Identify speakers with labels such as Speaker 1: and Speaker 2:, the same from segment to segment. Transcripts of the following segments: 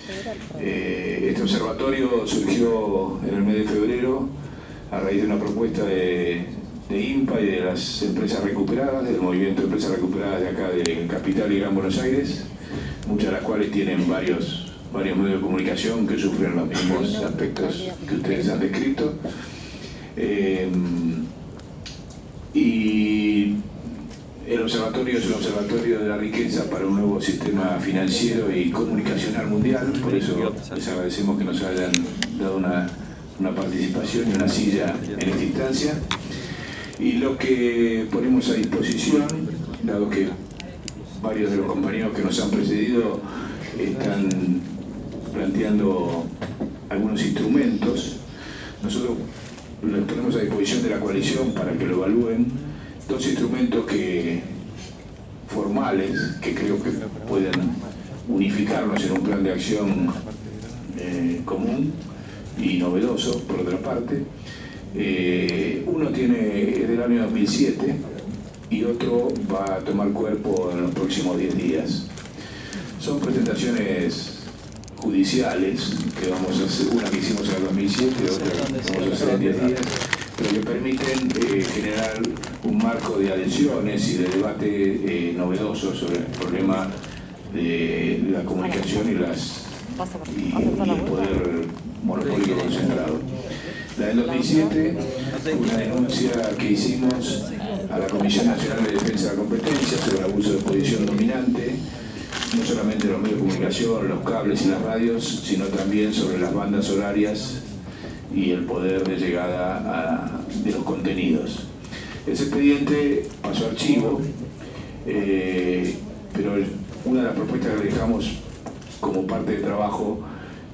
Speaker 1: Este observatorio surgió en el mes de febrero a raíz de una propuesta de INPA y de las empresas recuperadas, del movimiento de empresas recuperadas de acá de Capital y Gran Buenos Aires, muchas de las cuales tienen varios medios de comunicación que sufren los mismos aspectos que ustedes han descrito. Y el observatorio es un observatorio de la riqueza para un nuevo sistema financiero y comunicacional mundial, por eso les agradecemos que nos hayan dado una participación y una silla en esta instancia. Y lo que ponemos a disposición, dado que varios de los compañeros que nos han precedido están planteando algunos instrumentos, nosotros los ponemos a disposición de la coalición para que lo evalúen, dos instrumentos formales que creo que pueden unificarnos en un plan de acción común y novedoso, por otra parte. Uno es del año 2007 y otro va a tomar cuerpo en los próximos 10 días. Son presentaciones judiciales que vamos a hacer, una que hicimos en el 2007 y otra que vamos a hacer en 10 días, pero que permiten generar un marco de adhesiones y de debate novedoso sobre el problema de la comunicación y el poder monopólico concentrado. La del 2007, una denuncia que hicimos a la Comisión Nacional de Defensa de la Competencia sobre el abuso de posición dominante, no solamente los medios de comunicación, los cables y las radios, sino también sobre las bandas horarias y el poder de llegada de los contenidos. Ese expediente pasó a archivo, pero una de las propuestas que le dejamos como parte del trabajo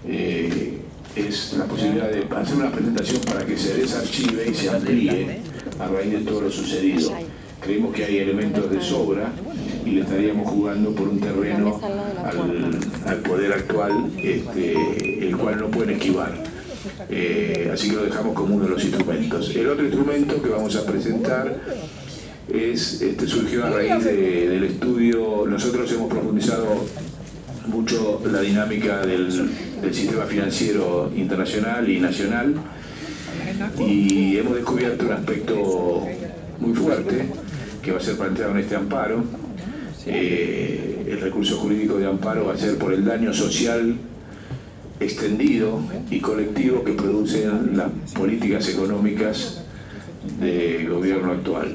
Speaker 1: es la posibilidad de hacer una presentación para que se desarchive y se amplíe a raíz de todo lo sucedido. Creemos que hay elementos de sobra y le estaríamos jugando por un terreno al poder actual, el cual no pueden esquivar. Así que lo dejamos como uno de los instrumentos. El otro instrumento que vamos a presentar surgió a raíz del estudio. Nosotros hemos profundizado mucho la dinámica del sistema financiero internacional y nacional y hemos descubierto un aspecto muy fuerte que va a ser planteado en este amparo. El recurso jurídico de amparo va a ser por el daño social extendido y colectivo que producen las políticas económicas del gobierno actual.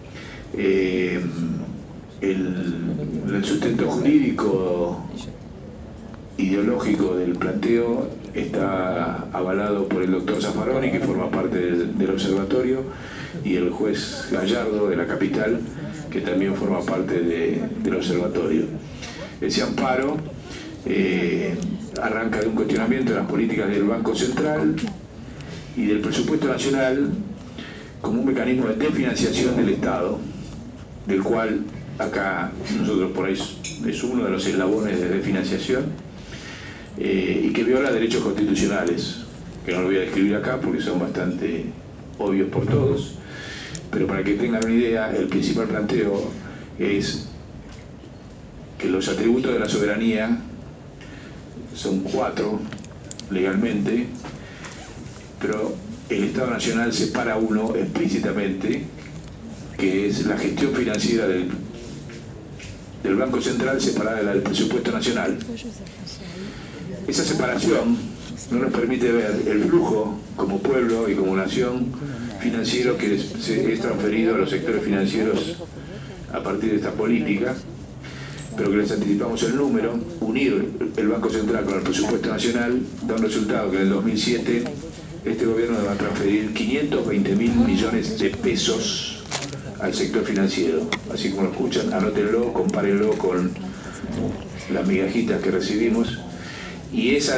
Speaker 1: El sustento jurídico ideológico del planteo está avalado por el doctor Zaffaroni, que forma parte del observatorio, y el juez Gallardo de la Capital, que también forma parte del observatorio. Ese amparo arranca de un cuestionamiento de las políticas del Banco Central y del presupuesto nacional como un mecanismo de desfinanciación del Estado, del cual acá nosotros por ahí es uno de los eslabones de desfinanciación, y que viola derechos constitucionales, que no lo voy a describir acá porque son bastante obvios por todos, pero para que tengan una idea, el principal planteo es que los atributos de la soberanía son 4 legalmente, pero el Estado Nacional separa uno explícitamente, que es la gestión financiera del Banco Central separada de la del presupuesto nacional. Esa separación no nos permite ver el flujo como pueblo y como nación financiero que es transferido a los sectores financieros a partir de esta política, pero que les anticipamos el número. Unir el Banco Central con el presupuesto nacional da un resultado que en el 2007 este gobierno va a transferir 520.000 millones de pesos al sector financiero. Así como lo escuchan, anótenlo, compárenlo con las migajitas que recibimos. Y esa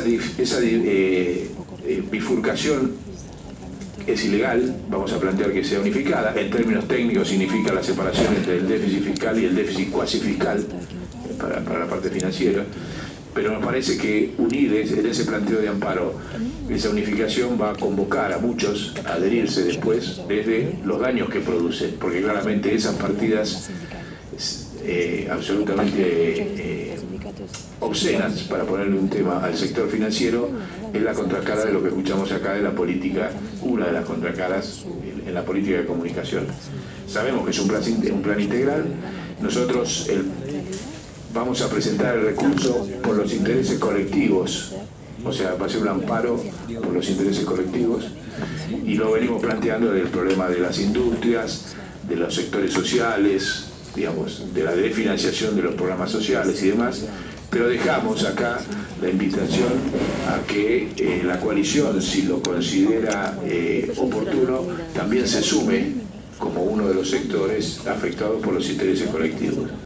Speaker 1: bifurcación es ilegal. Vamos a plantear que sea unificada. En términos técnicos significa la separación entre el déficit fiscal y el déficit cuasi fiscal para la parte financiera. Pero nos parece que unir en ese planteo de amparo esa unificación va a convocar a muchos a adherirse después desde los daños que produce, porque claramente esas partidas absolutamente obscenas, para ponerle un tema al sector financiero, es la contracara de lo que escuchamos acá de la política, una de las contracaras en la política de comunicación. Sabemos que es un plan integral. Nosotros vamos a presentar el recurso por los intereses colectivos, o sea, va a ser un amparo por los intereses colectivos, y lo venimos planteando del problema de las industrias, de los sectores sociales, digamos, de la desfinanciación de los programas sociales y demás, pero dejamos acá la invitación a que la coalición, si lo considera oportuno, también se sume como uno de los sectores afectados por los intereses colectivos.